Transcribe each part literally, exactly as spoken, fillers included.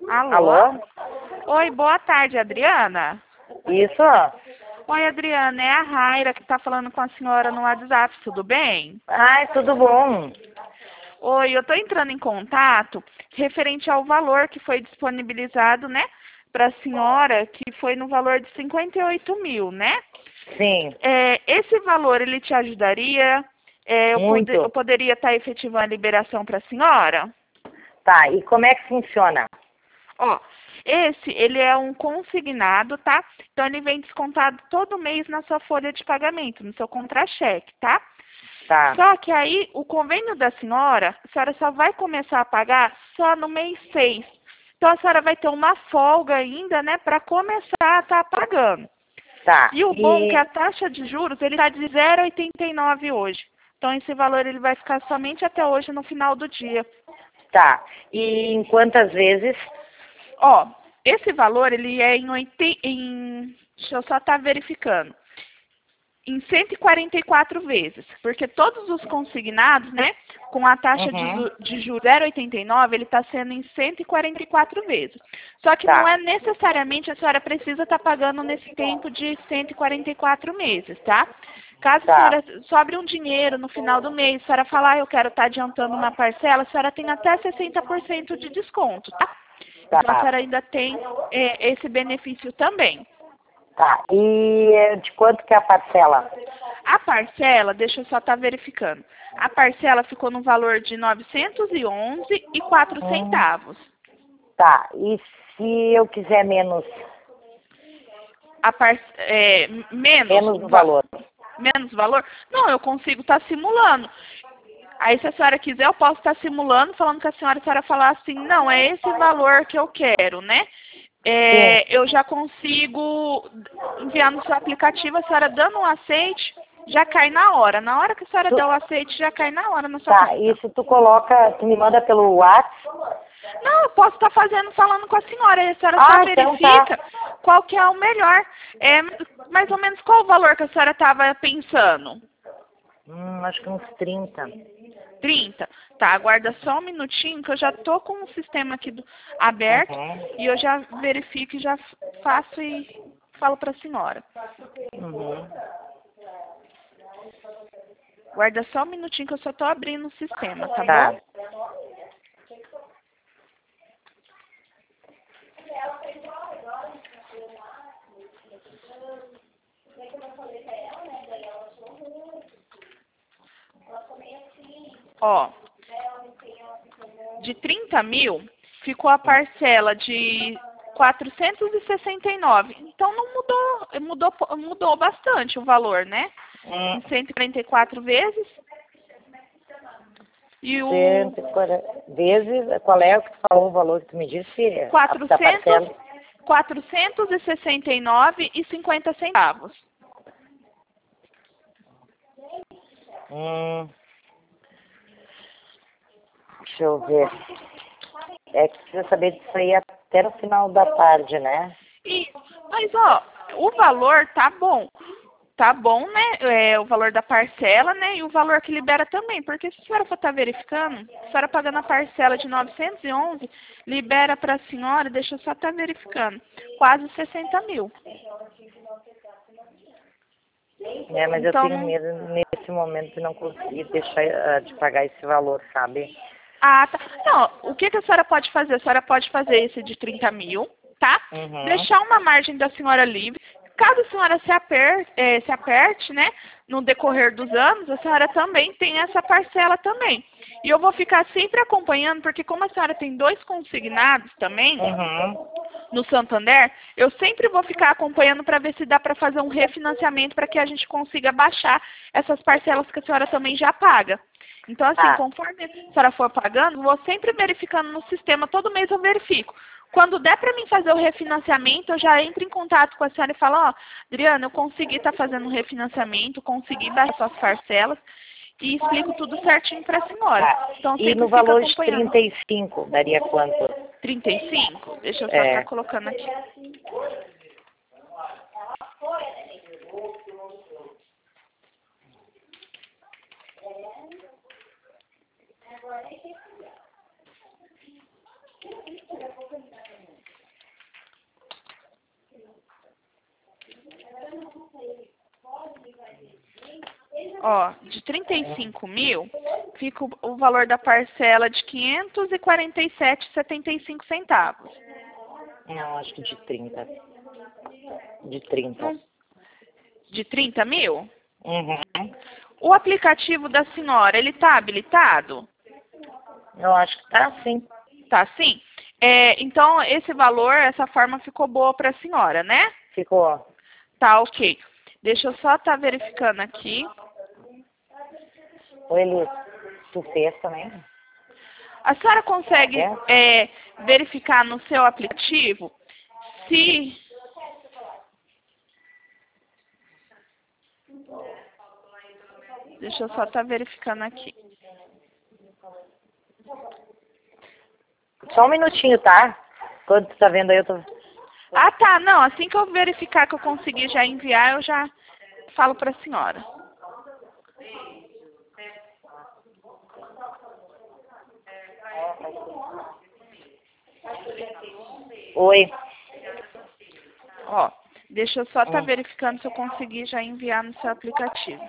Alô? Alô? Oi, boa tarde, Adriana. Isso? Oi, Adriana, é a Raira que está falando com a senhora no WhatsApp, tudo bem? Ai, tudo bom. Oi, eu estou entrando em contato referente ao valor que foi disponibilizado, né, para a senhora, que foi no valor de cinquenta e oito mil, né? Sim, É, esse valor, ele te ajudaria? É, eu, muito. pode- eu poderia estar efetivando a liberação para a senhora? Tá, e como é que funciona? Ó, esse, ele é um consignado, tá? Então, ele vem descontado todo mês na sua folha de pagamento, no seu contra-cheque, tá? Tá, Só que aí, o convênio da senhora, a senhora só vai começar a pagar só no mês seis. Então, a senhora vai ter uma folga ainda, né, para começar a estar pagando. tá. E o bom é que E a taxa de juros, ele está de zero vírgula oitenta e nove hoje. Então, esse valor, ele vai ficar somente até hoje, no final do dia. tá. E em quantas vezes? Ó, esse valor, ele é em, oitenta, em deixa eu só estar verificando, em cento e quarenta e quatro vezes, porque todos os consignados, né, com a taxa de, Uhum. ju- de juros zero vírgula oitenta e nove, ele está sendo em cento e quarenta e quatro vezes. Só que não Tá, é necessariamente a senhora precisa estar pagando nesse tempo de cento e quarenta e quatro meses, tá? Caso a tá, senhora sobre um dinheiro no final do mês, a senhora falar, ah, eu quero estar adiantando uma parcela, a senhora tem até sessenta por cento de desconto, tá? Então a tá, senhora ainda tem é, esse benefício também. tá. E eh, de quanto que é a parcela? A parcela, deixa eu só estar verificando. A parcela ficou no valor de novecentos e onze e quatro Hum, centavos. tá. E se eu quiser menos, A par, é, menos menos o o va- valor? menos valor? Não, eu consigo estar simulando. Aí, se a senhora quiser, eu posso estar simulando, falando com a senhora, a senhora falar assim, não, é esse valor que eu quero, né? Sim. É, eu já consigo enviar no seu aplicativo, a senhora dando um aceite, já cai na hora. Na hora que a senhora Tu, der o aceite, já cai na hora na sua tá, conta. isso tu coloca, tu me manda pelo WhatsApp? Não, eu posso estar fazendo, falando com a senhora, e a senhora só Ah, então tá. verifica qual que é o melhor. É, mais ou menos qual o valor que a senhora estava pensando? Hum, acho que uns trinta. trinta. Tá, aguarda só um minutinho que eu já tô com o sistema aqui do- aberto Uhum. e eu já verifico e já faço e falo para a senhora. Uhum. Guarda só um minutinho que eu só tô abrindo o sistema, tá bom? Tá. Ó, de trinta mil ficou a parcela de quatrocentos e sessenta e nove. Então não mudou, mudou, mudou bastante o valor, né? Em Hum, cento e quarenta e quatro vezes. E o cento e quarenta vezes, qual é o que tu falou, o valor que tu me disse? A da quatrocentos, parcela? quatrocentos e sessenta e nove e cinquenta centavos. Hum, deixa eu ver. É que precisa saber disso aí até no final da tarde, né? E, mas ó, o valor tá bom. Tá bom, né? É, o valor da parcela, né? E o valor que libera também. Porque se a senhora for estar verificando, se a senhora pagando a parcela de novecentos e onze, libera para a senhora, deixa eu só estar verificando, quase sessenta mil. É, mas eu Então, tenho não. medo nesse momento de não conseguir deixar ah, de pagar esse valor, sabe? Ah, tá. Não, o que, que a senhora pode fazer? A senhora pode fazer esse de trinta mil, tá? Uhum. Deixar uma margem da senhora livre. Caso a senhora se aperte, eh, se aperte, né, no decorrer dos anos, a senhora também tem essa parcela também. E eu vou ficar sempre acompanhando, porque como a senhora tem dois consignados também, Uhum. no Santander, eu sempre vou ficar acompanhando para ver se dá para fazer um refinanciamento para que a gente consiga baixar essas parcelas que a senhora também já paga. Então, assim, Tá, conforme a senhora for pagando, vou sempre verificando no sistema, todo mês eu verifico. Quando der para mim fazer o refinanciamento, eu já entro em contato com a senhora e falo, ó, Adriana, eu consegui estar fazendo um refinanciamento, consegui baixar suas parcelas e explico tudo certinho para a senhora. tá. Então, eu E no sempre fico valor de acompanhando. trinta e cinco, daria quanto? trinta e cinco? Deixa eu só estar É. colocando aqui. Ó, de trinta e cinco mil, fica o, o valor da parcela de quinhentos e quarenta e sete reais e setenta e cinco centavos. Não, acho que de trinta. De trinta. Hum, De trinta mil? Uhum. O aplicativo da senhora, ele tá habilitado? Eu acho que tá sim. Tá sim? É, então, esse valor, essa forma ficou boa para a senhora, né? Ficou. Tá, ok. Deixa eu só estar verificando aqui. Ô, Elis, tu fez também? A senhora consegue É? é, verificar no seu aplicativo se... Deixa eu só estar verificando aqui. Só um minutinho, tá? Quando tu tá vendo aí, eu tô... Ah, tá. Não, assim que eu verificar que eu consegui já enviar, eu já falo para a senhora. Oi. Ó, deixa eu só estar Hum. verificando se eu consegui já enviar no seu aplicativo.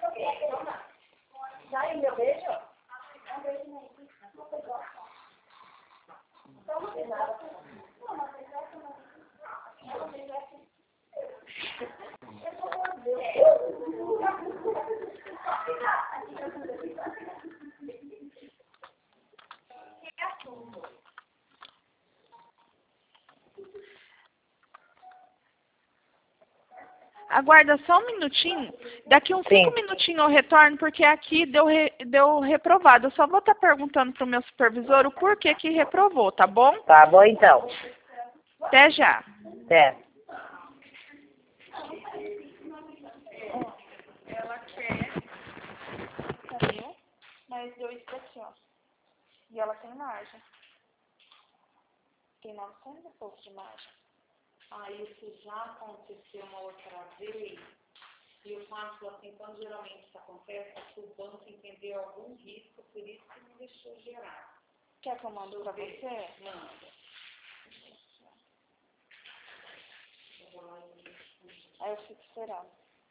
Aguarda só um minutinho. Daqui uns Sim. cinco minutinhos eu retorno, porque aqui deu, re, deu reprovado. Eu só vou estar perguntando para o meu supervisor o porquê que reprovou, tá bom? Tá bom, então. Até já. Até. Ela quer, cadê? Mas deu isso aqui, ó. E ela tem margem. Tem novecentos e pouco de margem. Aí isso já aconteceu uma outra vez, e o Fábio falou assim, quando geralmente isso acontece, é que o banco entendeu algum risco, por isso que não deixou gerar. Quer que eu mando pra você? Manda. Aí eu fico esperando.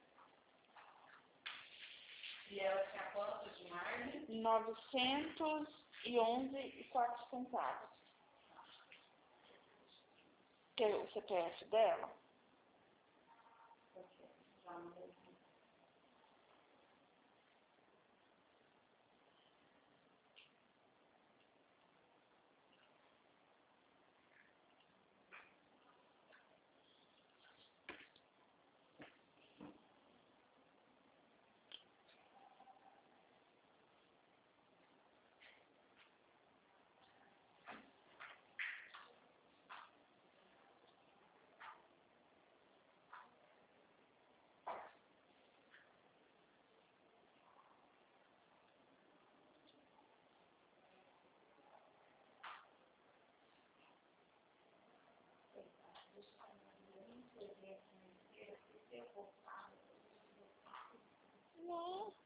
E ela tinha quanto de margem? novecentos e onze e quatro centavos. Quer o C P F dela? Não.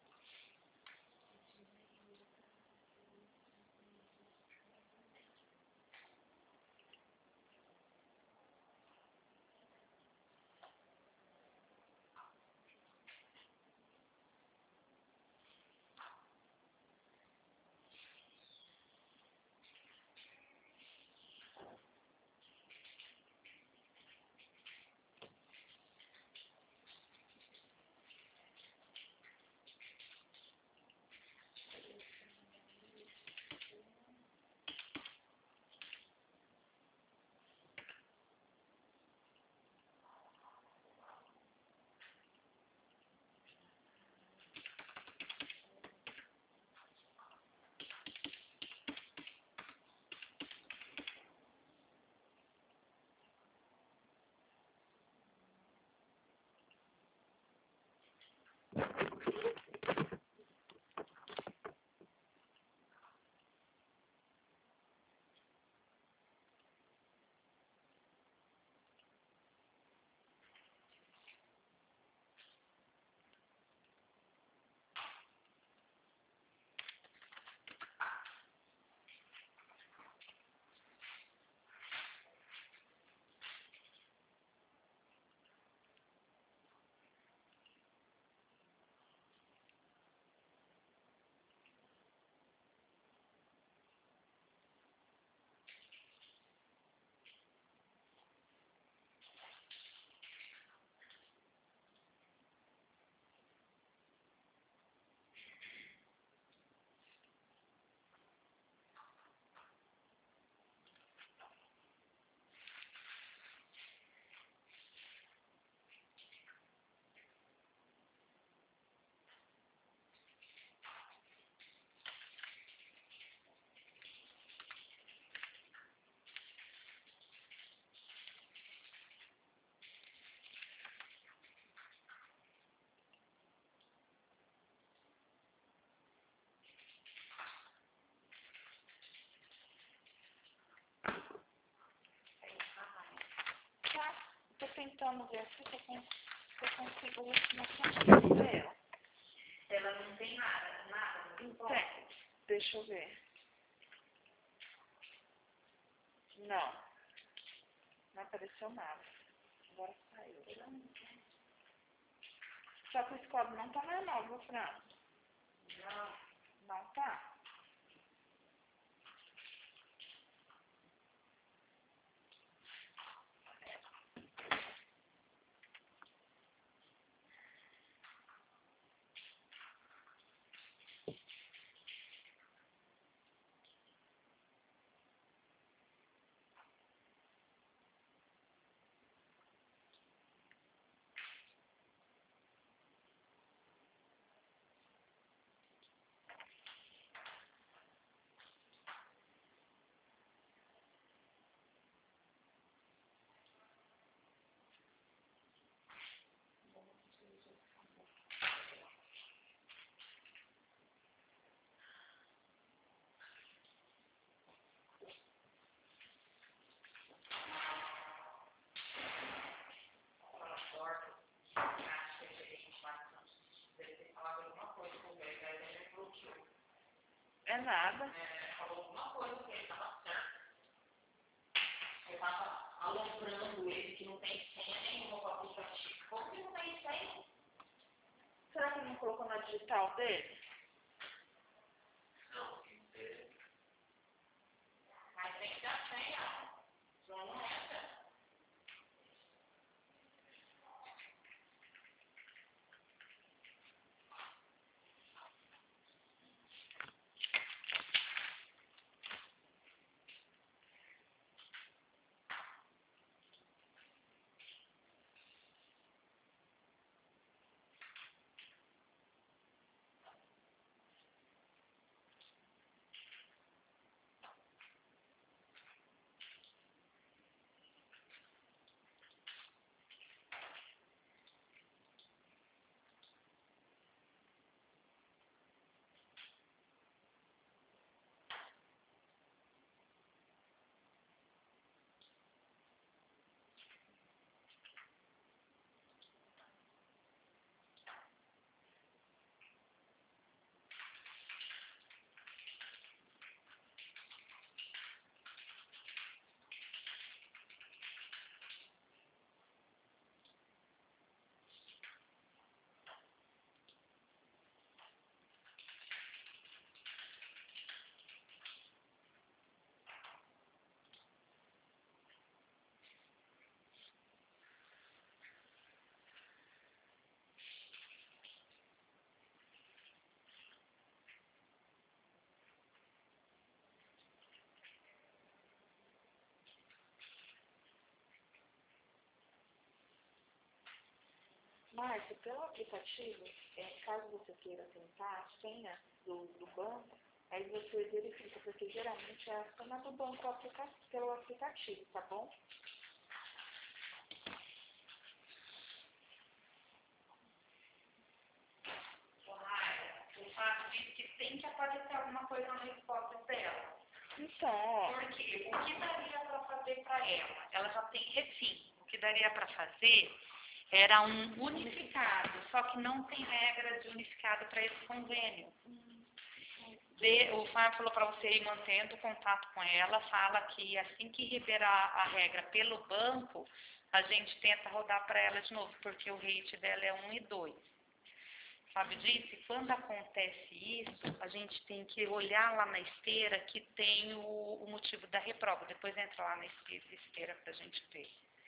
tentando ver se eu consigo, se eu consigo mostrar pra ela. Ela não tem nada, nada. Não Tem. Deixa eu ver. Não. Não apareceu nada. Agora saiu. Só que o Scoob não tá normal, viu, Fran? Não. Não tá. É nada. É, falou alguma coisa que ele estava certo. Eu estava alombrando ele que não tem senha nenhuma para o aplicativo. Como que não tem senha? Será que ele não colocou na digital dele? Não, tem que ter. Mas tem que ter a senha. Só não entra. Márcia, pelo aplicativo, é, caso você queira tentar a senha do, do banco, aí você verifica, porque geralmente é a senha do banco aplica, pelo aplicativo, tá bom? O fato diz que tem que aparecer alguma coisa na resposta dela. Então, ó. Porque o que daria para fazer para ela? Ela já tem refim. O que daria para fazer era um unificado, só que não tem regra de unificado para esse convênio. De, o Fábio falou para você ir mantendo contato com ela, fala que assim que liberar a regra pelo banco, a gente tenta rodar para ela de novo, porque o rate dela é um e dois. Sabe disso? Quando acontece isso, a gente tem que olhar lá na esteira que tem o, o motivo da reprova. Depois entra lá na esteira para a gente ver.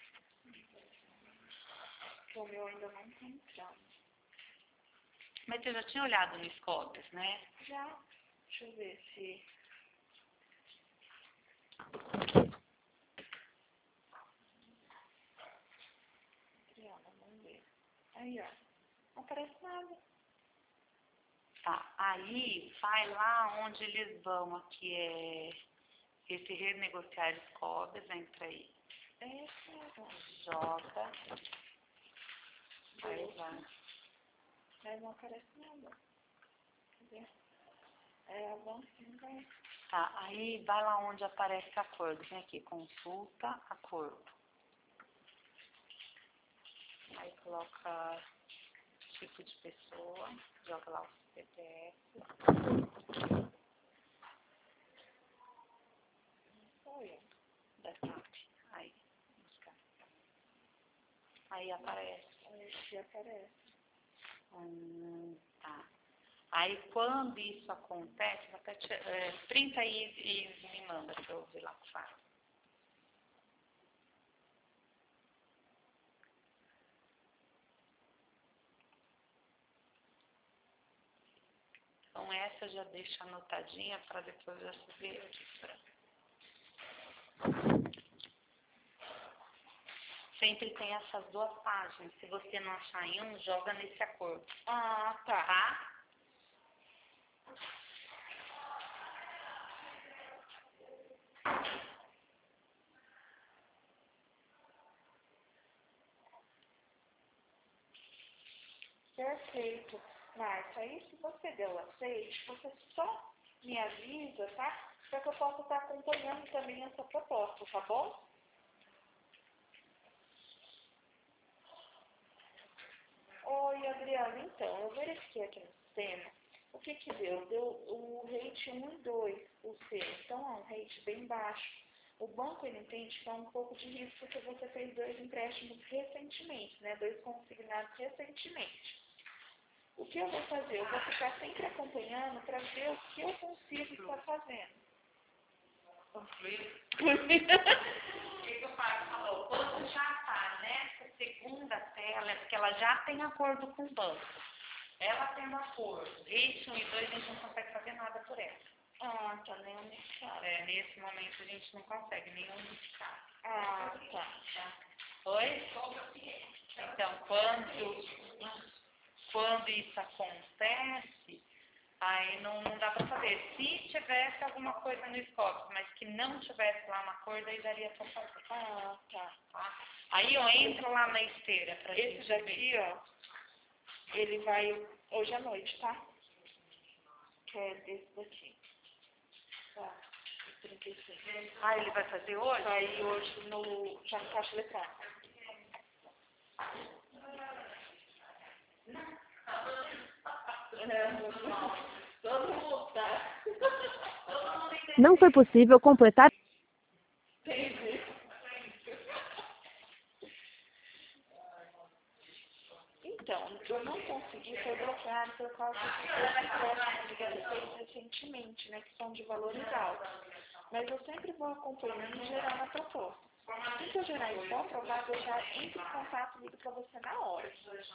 O meu ainda não tá entrando. Mas você já tinha olhado no Scopes, né? Já. Deixa eu ver se... Triana, vamos ver. Aí, ó. Não aparece nada. Tá, aí vai lá onde eles vão, aqui é esse renegociar Scopes, entra aí. É esse mesmo. Joga. Vai lá. Mas não aparece nada. Cadê? É avançando aí. Tá, aí vai lá onde aparece acordo. Vem aqui, consulta, acordo. Aí coloca tipo de pessoa, joga lá o C P F. Da S A P. Aí, buscar. Aí aparece. Aí aparece. Hum, tá. Aí quando isso acontece, até te, é, printa aí e me manda pra eu ver lá o que faz. Então essa já deixa anotadinha para depois já se ver aqui. Sempre tem essas duas páginas. Se você não achar em um, joga nesse acordo. Ah, tá. Tá? Perfeito. Marta, aí se você deu aceite, você só me avisa, tá? Para que eu possa estar acompanhando também essa proposta, tá bom? Oi, Adriana, então, eu verifiquei aqui no sistema. O que que deu? Deu o rate um e dois, o seu. Então, é um rate bem baixo. O banco, ele entende que é um pouco de risco porque você fez dois empréstimos recentemente, né? Dois consignados recentemente. O que eu vou fazer? Eu vou ficar sempre acompanhando para ver o que eu consigo estar fazendo. O que, que o Fábio falou? Quando já está nessa segunda tela, é porque ela já tem acordo com o banco. Ela tendo acordo, rate um e dois, a gente não consegue fazer nada por ela. Ah, tá, nem unificado. É, nesse momento a gente não consegue nem unificar. Ah, tá. Tá? Oi? Então, quando, quando isso acontece, aí não, não dá para fazer. Se tivesse alguma coisa no escopo, mas que não tivesse lá no acordo, aí daria para fazer. Ah, tá. Tá? Aí eu entro lá na esteira para gente Esse daqui, ver. ó, ele vai hoje à noite, tá? Que é desse daqui. Tá. trinta e seis. Ah, ele vai fazer hoje? Vai hoje no, já no caixa eletrônico. Todo mundo tá. Não foi possível completar. Entendi. Então, eu não consegui ser bloqueado por causa dos empréstimos recentemente, né, que são de valores altos. Mas eu sempre vou acompanhando e gerar na proposta. Assim que eu gerar isso for aprovado, eu já entro em contato e ligo para você na hora.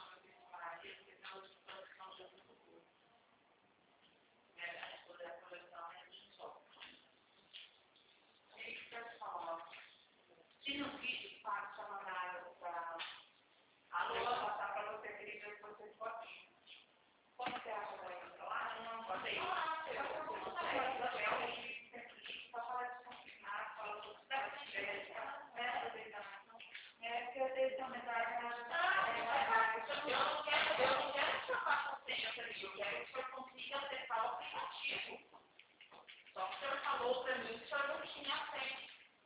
Se no vídeo o Fábio só mandaram para a Lua passar para você, queria ver se você ficou aqui. Como você acha que vai ir lá? Não, pode ir. Só que o senhor falou para mim que o senhor não tinha aceito.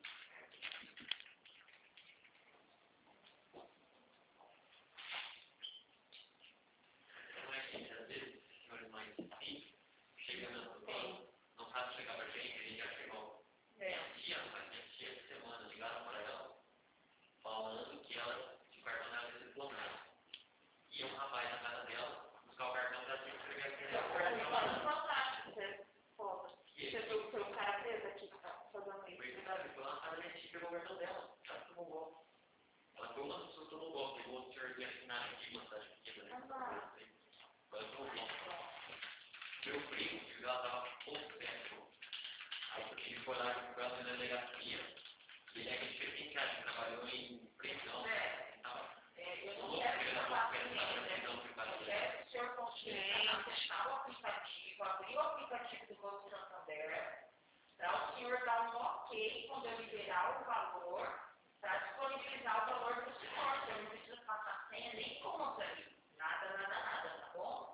Meu primo, que ela estava pouco tempo. Aí ele foi lá com ela na delegacia. Ele é que tinha que trabalhou em prisão. É. Eu não quero que o senhor consiga fechar o aplicativo, abrir o aplicativo do Banco Santander, para o senhor dar um ok quando eu liberar o valor, para disponibilizar o valor para o senhor. Você não precisa passar senha nem conta ali. Nada, nada, nada, tá bom?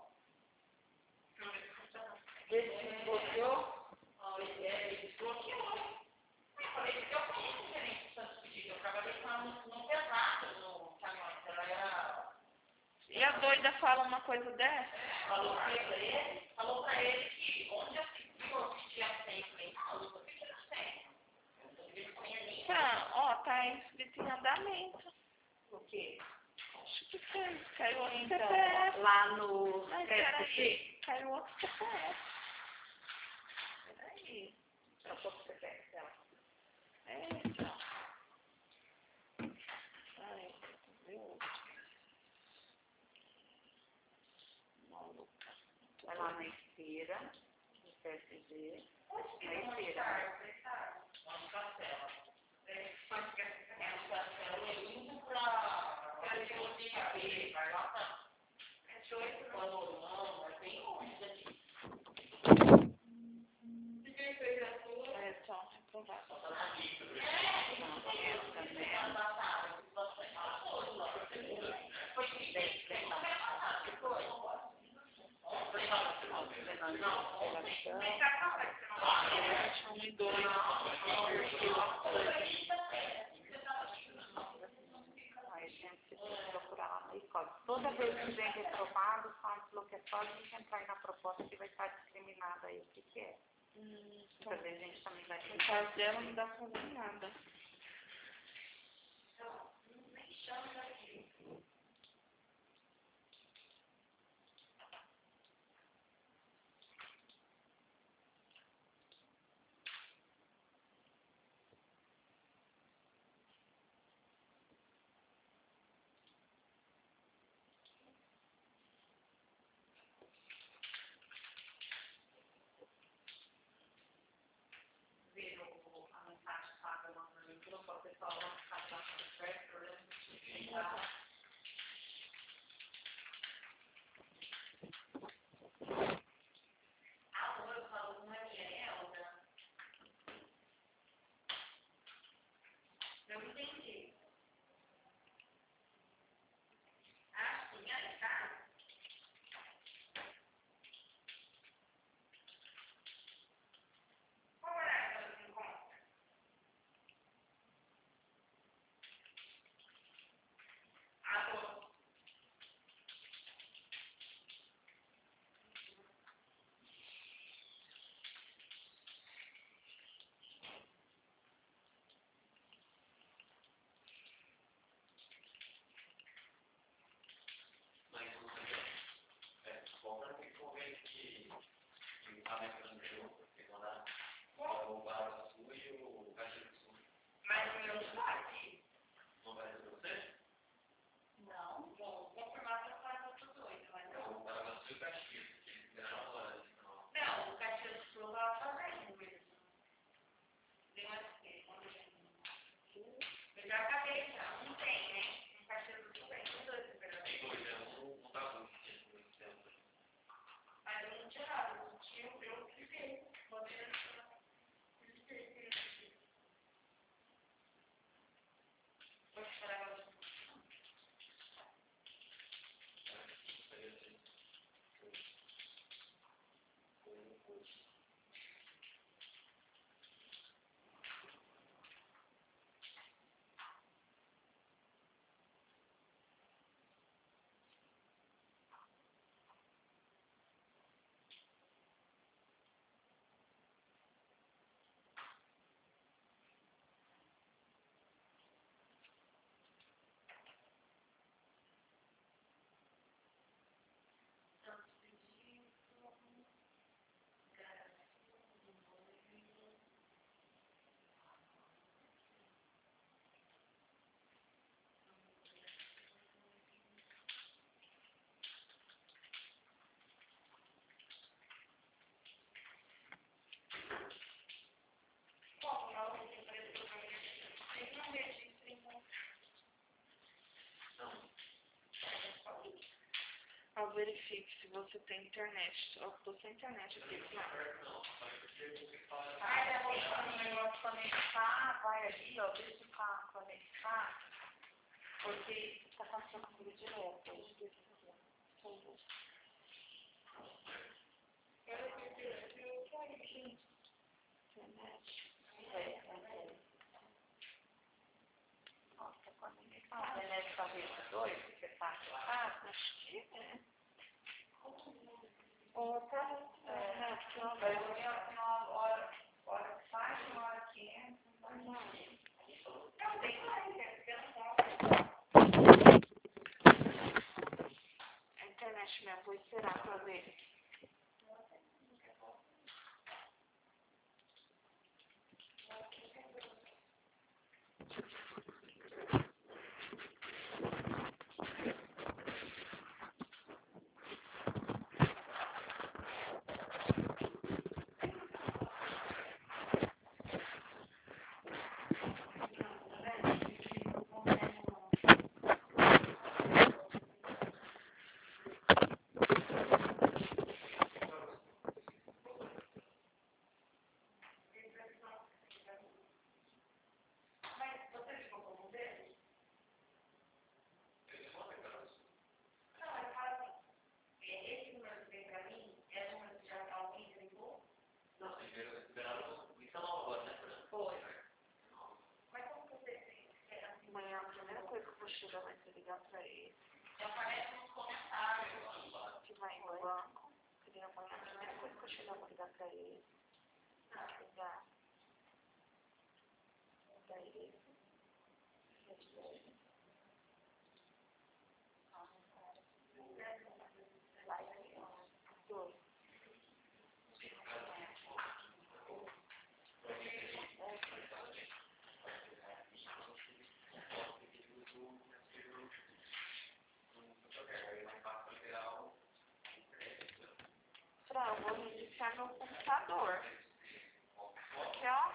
Ele desbloqueou? Ele, ele desbloqueou. Eu falei que eu conheço o gerente do Santos Pedido. Eu trabalhei com ela no pesado no caminhão. Ela era E a doida fala uma coisa dessa? Falou pra ele, falou pra ele que onde eu assistia sempre, falou pra ele que sempre. Tá, ó, tá inscrito em andamento. O quê? Acho que foi. Caiu outro Então, C P F. lá no Mas C P F. peraí, caiu outro C P F. Peraí. Eu tô com o C P F dela. É esse, ó. Ai, meu. Maluca. Vai lá na esteira, no P S D. Na esteira. É só reprovado. Um e dois. Aí a gente precisa procurar lá na escola. Toda vez que vem reprovado, faz bloqueatório, a gente entrar aí na proposta que vai estar discriminada aí o que que é. Hum, Muitas vezes a gente também vai no caso dela não dá pra fazer nada. ver o, a mensagem paga lá no livro, para o pessoal não ficar lá no perto, né? Ah, eu falo, não é minha Elda. Eu entendi. Ah, sim, aí tá. Qual horário ela se encontra? Ah, tô. Mas o meu não tá aqui. Não vai ser você? Não, vou confirmar se eu faço outros dois, mas não. Não, o Caxias do Sul tava fazendo mesmo. Deu mais o quê? Eu já acabei já. Um tem, né? Um Caxias do Sul tem. Tem dois temperadores. Tem dois, né? Um tá bom. Mas eu não tinha nada. Eu tinha o meu que fiquei. Botei no chão. Vou esperar ela. Ah, verifique se você tem internet. Eu tô sem internet aqui, claro. Ai, já vou para o negócio conectar, vai ali, ó, deixa para conectar, porque está acontecendo comigo direto. Eu esqueci de fazer. Internet. É, é. Nossa, quando me fala, a internet está vendo dois, porque está claro. acho que é. Ou tá, é, porque uma hora, hora que sai, uma hora que entra. Não. Eu tenho mais, porque eu não posso. A internet mesmo, vou esperar pra ver. Amanhã a primeira coisa que eu vou chegar vai ser ligar pra ele. Já aparece nos comentários que vai no banco. E amanhã a primeira coisa que eu chegar vou ligar pra ele. Ligar pra ele. Dois. Pra, eu vou reiniciar meu computador. Porque, ó,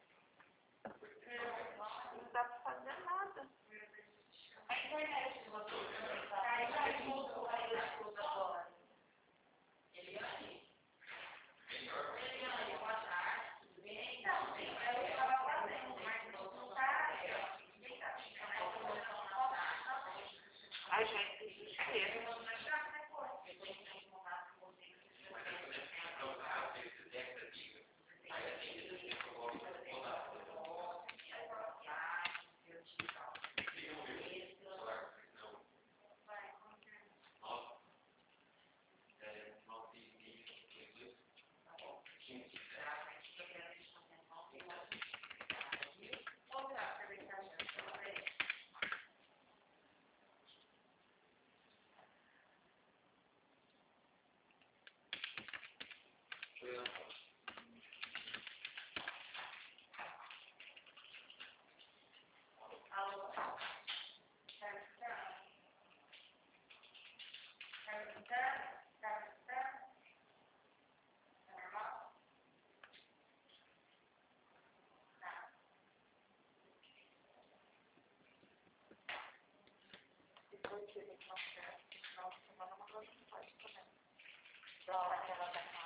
não dá pra fazer nada. A internet de vocês também tá aí, vai junto, aí eu escuto agora. Eliane? Eliane, boa tarde. Tudo bem? Então, sim, eu estava fazendo, mas não tá. Ai, gente, que desespero. Depois que ele não quer, no final de semana, uma coisa não faz também. Da hora que ela tá